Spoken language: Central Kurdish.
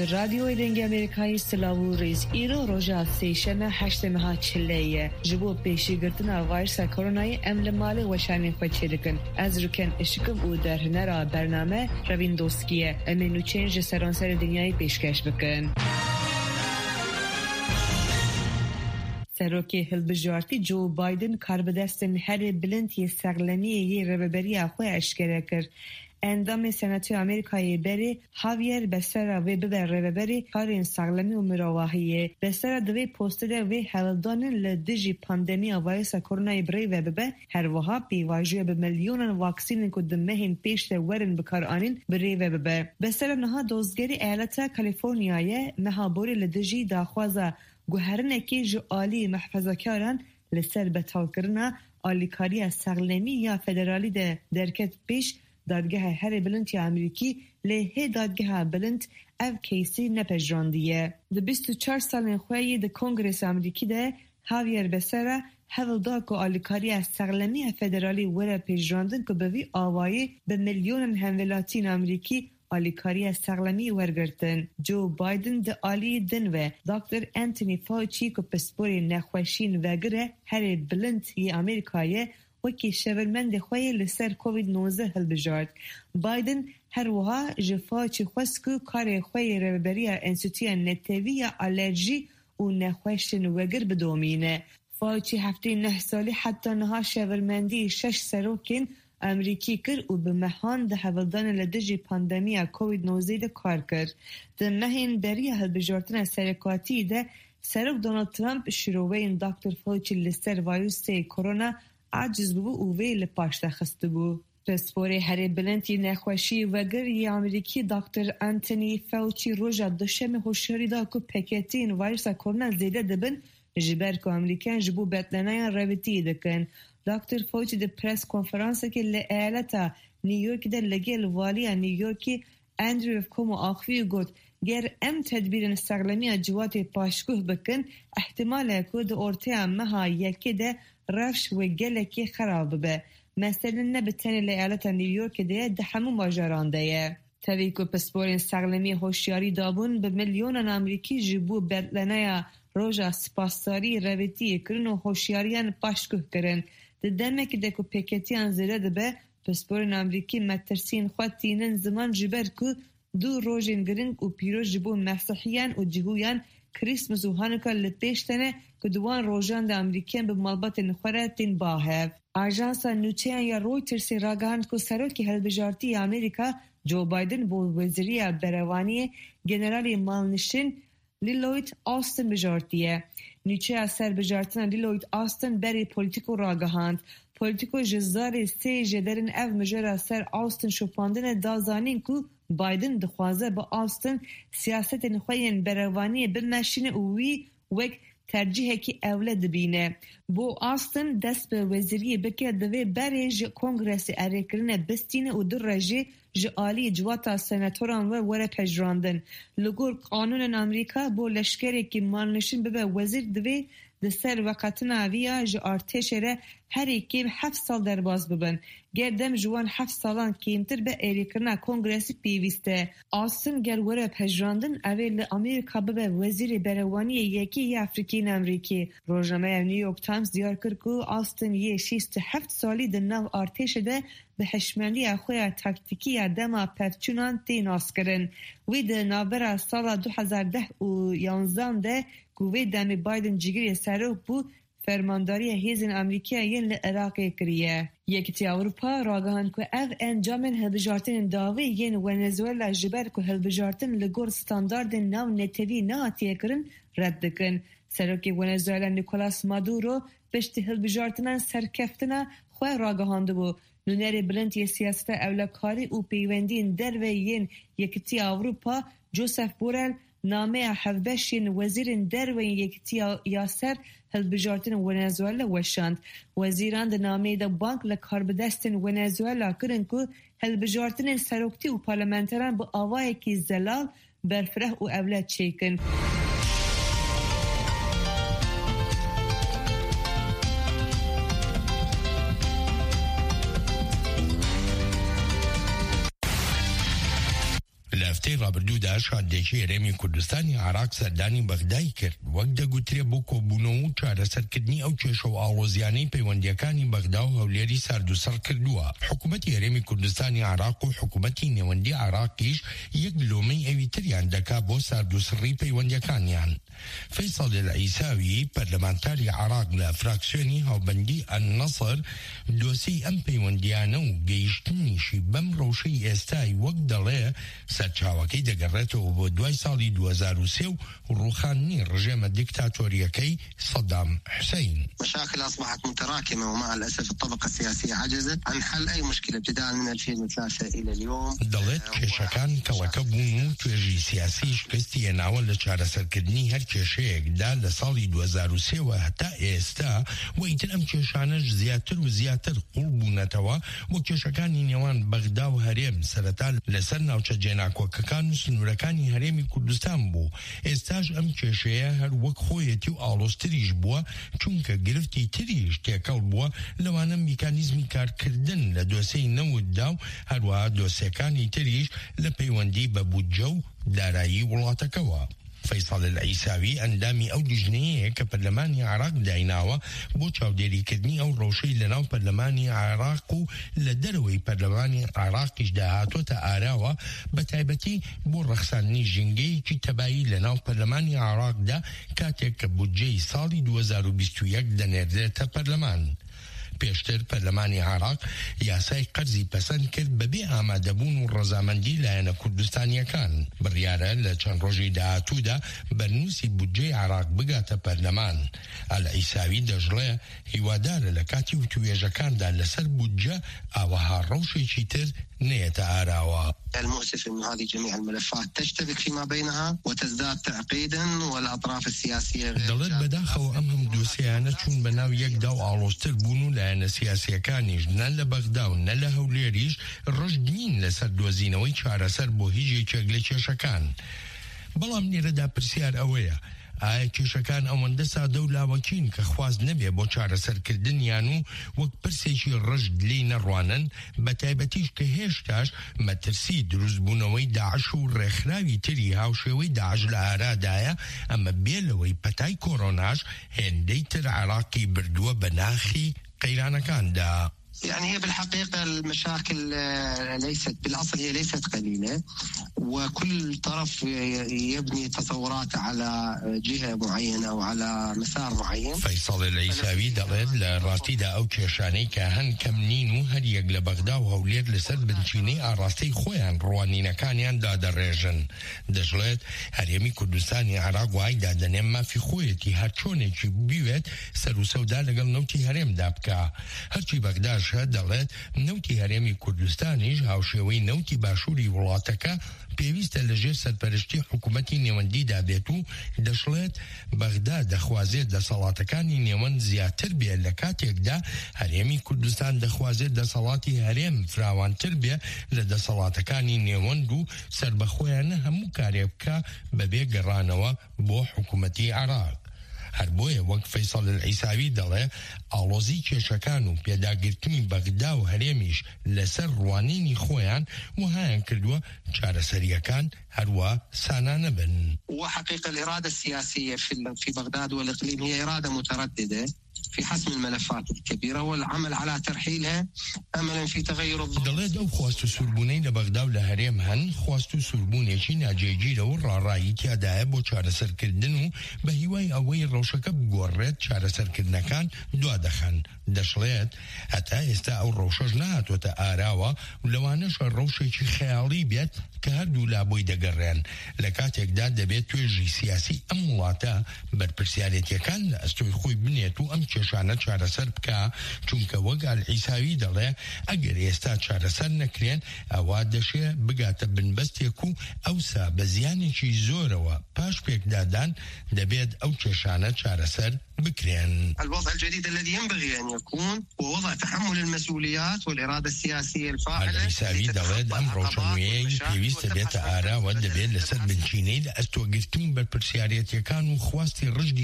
رادیو دنگ امریکایی سلاو ریز ایرو روژا سیشن 8 ماه چلیه جبو پیشی گرتن وایرس کرونای امل مال وشانی خوچه دکن از رکن اشکم او در هنر برنامه روین دوستگیه امینو چنج سرانسر دنیای پیشکش بکن. سروکی هلبجارتی جو بایدن کار بدستن هر بلندی سرلمی یه رببری آخوی اشکره کرد. اندام سناتو امریکایی بری هاویر بسر و ببر رببری کارین سرلمی و مراواهیه بسر دوی پوسته در وی هلدانن لدیجی پاندمی ویروس کرونا بری و ببه هر وها پیواجه به میلیونن واکسین که دمهن پیش ورن بکار آنین بری و ببه بسر نها دوزگری ایالت کالیفرنیای مهابوری لدیجی داخوازه گوهرنکی جو آلی محفظه‌کاران لسر بتالکرنا آلیکاری سرلمی یا فدرالی ده درکت پیش دادگاه هر بلند امریکی له دادگاه بلند اف کیسی نپجراندیه. ده 24 سال خویی ده کنگرس امریکی ده هاویر بسره هول دا که آلیکاری سرلمی فدرالی وره پجراندن که بوی آوایی به میلیون همولاتین امریکی آلیکاری سرلمی ورگرتن. جو بایدن ده آلی دنوه دکتر انتونی فاوچی که پسپوری نخوشین وگره هر بلند ی امریکایه وکی شورمند خوی لسر کووید 19 هلبجارد. بایدن هر وها جفاچی خواسکو کار خوی رببری انسوتیا نتوی یا آلرژی و نخوشن وگر بدومینه. فاوچی هفته 9 سالی حتی نها شورمندی 6 سروکین امریکی کرد و به مهان ده هولدان لدجی پاندمی کووید 19 ده کار کرد. ده مهین بری هلبجارتن سرکاتی ده سروک دونالد ترامپ شروعین دکتر فاوچی لسر ویروس کرونا عجز بو و وی لپاشته خسته بو. پسپوری هر بلندی نخوشی وگر ی امریکی دکتر انتونی فاوچی روژا دوشم هوشیاری دا که پکتین ویروس کرونا زیده دبن جبر که امریکان جبو بطلنای رویتی دکن. دکتر فاوچی ده پرس کنفرانس که لعالتا نیویورک ده لگل والی نیویورکی اندرو کومو آخوی گوت گر ام تدبیر سرلمی جوات پاشکوه بکن احتمال که ده ارتیا مها یکی ده رفش و گلکی خراب به مثلا نبتنی لعالت نیویورک ده همون ماجرانده تاوی که پسپورین سرلمی هوشیاری دابون به میلیون امریکی جبو بدلنای روژا سپاسداری رویتی کرن و هوشیاریان پاشکوه کرن ده دمه که ده که پیکتیان زیده ده به پسپورین امریکی مترسین خود تینن زمان جبر که دو روژین گرنگ و پیروز جبو مسیحیان و جهویان کریسمس و هانوکا لپیشتنه که دوان روژان ده امریکین به مالبات نخوره تین باهف. آژانس نوچیان یا رویترسی راگهاند که سروکی هلبجارتی امریکا جو بایدن با وزیری بروانی جنرالی مالنشین لیلوید آستن بجارتیه. نوچه سر بجارتن لیلوید آستن بری پولیتیکو راگهاند. پولیتیکو جزاری سی جدرن او مجرد سر آستن شپاندن دازانین که بایدن دخوازه با آستن سیاست نخواهین بروانی بمشین اوی وک ترجیحه که اولاد بینه. بو آستن دست به وزیری بکه دوی بری کنگرس اریکرن بستینه و در رجی جعالی جواتا سناتوران و وره پجراندن. لگور قانون امریکا بو لشکری که مالنشین ببه وزیر دوی دسر وقتنا ویا جو ارتش ره هر یکی 7 سال در باز ببن. گردم جوان 7 سالان کمتر به اریکرنا کنگرسی پیوسته. آستن گر وره پجراندن اویل امریکا ببه وزیر بروانی یکی یا افریقین امریکی. روزنامه نیویورک تایمز دیار کرد که آستن یه 67 سالی در نو ارتش ده به حشمندی اخوی تاکتیکی دما پفچونان تیناس کرن. وی ده نابرا سال 2010 و 11 ده گوی دمی بایدن جگری سروک بود فرمانداری هیزن امریکا ین لعراقی کریه. یکتی اروپا راگهان که او انجامن هلبجارتن داوی ین ونزوئلا جبر که هلبجارتن لگور ستاندارد ناو نتوی ناتیه کرن رد کن. سروکی ونزوئلا نیکولاس مادورو بشتی هلبجارتن سرکفتنا خواه راگهانده بود. نونری بلند یه سیاست اولکاری و پیوندین در وین یکتی اروپا جوزف بورل نامه حفبشین وزیر در وین یکتی یاسر هلبجارتن ونزوئلا وشاند. وزیران ده نامه ده بانک لکار بدستن ونزوئلا کرن که هلبجارتن سروکتی و پارلمانتران با آوائه که زلال برفره و اولاد چیکن. هەفتەی ڕابردوودا شاندێکی هەرێمی کوردستانی عێراق سەردانی بەغدای کرد وەک دەگوترێ بۆ کۆبوونەوە و چارەسەرکردنی ئەو کێشە و ئاڵۆزیانەی پەیوەندیەکانی بەغدا و هەولێری ساردوسەر کردووە. حکوومەتی هەرێمی کوردستانی عێراق و حکوومەتی نێوەندی عێراقیش یەک لۆمەی ئەوی تریان دەکا بۆ ساردوسڕی پەیوەندیەکانیان. فەیسەڵ العیساوی پەرلەمانتاری عێراق لە فراکسیۆنی هاوبەندی النەسر دۆسەی ئەم پەیوەندیانە و گەیشتنیشی بەم ڕەوشەی ئێستای وەک دەڵێ سەرچاوەکەی دەگەڕێتەوە بۆ دوای ساڵی 2003 و ڕوخاندنی ڕژێمە دیکتاتۆریەکەی سەدام حوسەین. مشاكل أصبحت متراكمة ومع الأسف الطبقة السياسية عجزت عن حل أي مشكلة ابتداء من 2003 إلى اليوم. دەڵێت کێشەکان کەڵەکە بوون و توێژی سیاسی شکستی هێناوە لە چارەسەرکردنی هەر کێشەیەکدا لە ساڵی 2003 و هەتا ئێستا و ئیتر ئەم کێشانەش زیاتر و زیاتر قوڵ بوونەتەوە بۆ کێشەکانی نێوان بەغدا و هەرێم سەرەتا لەسەر ناوچە جێناکۆکەکان و سنوورەکانی هەرێمی کوردستان بوو. ئێستاش ئەم کێشەیە هەر وەک خۆیەتی و ئاڵۆستریش بووە چونکە گرفتی تریش تێکەڵ بووە لەوانە میکانیزمی کارکردن لە دۆسەی نەوددا و هەروەها دۆسیەکانی تریش لە پەیوەندی بە بودجە و دارایی وڵاتەکەوە. فەیسەڵ العیساوی ئەندامی ئەو لیژنەیەیە کە پەرلەمانی عێراق دایناوە بۆ چاودێریکردنی ئەو ڕەوشەی لەناو پەرلەمانی عێراق و لە دەرەوەی پەرلەمانی عێراقیش داهاتۆتە ئاراوە بە تایبەتی بۆ ڕەخساندنی ژینگەیەکی تەبایی لەناو پەرلەمانی عێراقدا کاتێک کە بودجەی ساڵی 2021 دەنێردرێتە پەرلەمان. پێشتر پەرلەمانی عێراق یاسای قەرزی پەسەند کرد بەبێ ئامادەبوون و ڕەزامەندی لایەنە کوردستانیەکان. بڕیارە لە چەند ڕۆژی داهاتوودا بەرنووسی بودجەی عێراق بگاتە پەرلەمان. العیساوی دەژڵێ هیوادارە لە کاتی وتوێژەکاندا لەسەر بودجە ئاوەها ڕەوشێکی تر نێتە ئاراوە. المؤسف أن هذه جميع الملفات تشتبك فيما بينها وتزداد تعقيدا والأطراف السياسية دەڵێت بەداخەوە ئەم هەم دۆسیانە چوون بەناو یەکدا و ئاڵۆزتر بوون و لایەنە سیاسیەکانیش نە لە بەغدا و نە لە هەولێریش ڕژدنین لەسەر دۆزینەوەی چارەسەر بۆ هیچ یەکێک لە کێشەکان. بەڵام لێرەدا پرسیار ئەوەیە ئایا کێشەکان ئەوەندە سادە و لاوەکین کە خواست نەبێ بۆ چارەسەرکردنیان و وەک پرسێکی ڕژد لێی نەڕوانن بە تایبەتیش کە هێشتاش مەترسی دروستبوونەوەی داعش و ڕێکخراوی تری هاوشێوەی داعش لە ئارادایە ئەمە بێلەوەی پەتای کۆڕۆناش هێندەی تر عێراقی بردووە بە ناخی قەیرانەکاندا. يعني هي بالحقيقة المشاكل ليست بالأصل هي ليست قليلة وكل طرف يبني تصوراته على جهة معينة أو على مسار معين. فەیسەڵ العیساوی دەڵێت لە ڕاستیدا ئەو کێشانەی کە هەن کەم نین و هەر یەک لە بەغدا و هەولێر لەسەر بنچینەی ئاڕاستەی خۆیان ڕوانینەکانیان دادەڕێژن. دەژڵێت هەرێمی کوردستانی عێراق وای دادەنێ مافی خۆیەتی هەر چۆنێکی بیوێت سەر و سەودا لەگەڵ نەوتی هەرێمدا بکە. هەرچی بەغداش دەڵێت نەوتی هەرێمی کوردستانیش هاوشێوەی نەوتی باشووری وڵاتەکە پێویستە لەژێر سەرپەرشتی حکوومەتی نێوەندیدا بێت و دەشڵێت بەغدا دەخوازێت دەسەڵاتەکانی نێوەند زیاتر بێت لە کاتێکدا هەرێمی کوردستان دەخوازێت دەسەڵاتی هەرێم فراوانتر بێ لە دەسەڵاتەکانی نێوەند و سربەخۆیانە هەموو کارێک بکە بەبێ گەڕانەوە بۆ حکوومەتی عێراق. هەر بۆیە وەک فەیسەڵ العیساوی دەڵێ ئاڵۆزی کێشەکان و پێداگرتنی بەغدا و هەرێمیش لەسەر ڕوانینی خۆیان وهایان کردووە چارەسەریەکان هەروە سانانە بن. وحقيقة الإرادة السياسية في بغداد والإقليم هي إرادة مترددة في حسم الملفات الكبيرة والعمل على ترحيلها أملا في تغير الظروف. دەڵێت ئەو خواست و سوربوونەی لە بەغدا و لە هەرێم هەن خواست و سوربوونێکی ناجێگیرە و ڕاڕایی تیادایە بۆ چارەسەرکردن و بە هیوای ئەوەی ڕەوشەکە بگۆڕێت چارەسەرکردنەکان دوا دەخەن. دەشڵێت هەتا ئێستا ئەو ڕەوشەش نهاتوۆتە ئاراوە و لەوانەشە ڕەوشێکی خەیاڵی بێت کە هەردوو لابۆی دەگەڕێن لە کاتێکدا دەبێت توێژی سیاسی ئەم وڵاتە بەرپرسیارەتیەکان لە ئەستۆی خۆی بنێت و ئەم کێشانە چارەسەر بکە چونکە وەک العیساوی دەڵێ ئەگەر ئێستا چارەسەر نەکرێن ئەوا دەشێ بگاتە بنبەستێک و ئەوسا بە زیانێکی زۆرەوە پاش پێکدادان دەبێت ئەو کێشانە چارەسەر بكرين. الوضع الجديد الذي ينبغي أن يكون هو وضع تحمل المسؤوليات والإرادة السياسية الفاعلة. العیساوی دەڵێت ئەم ڕۆژەنوێیەی پێویستە بێتە ئاراوە دەبێت لەسەر بنچینەی لە ئەستۆگرتنی بەرپرسیارەتیەکان و خواستی ڕژدی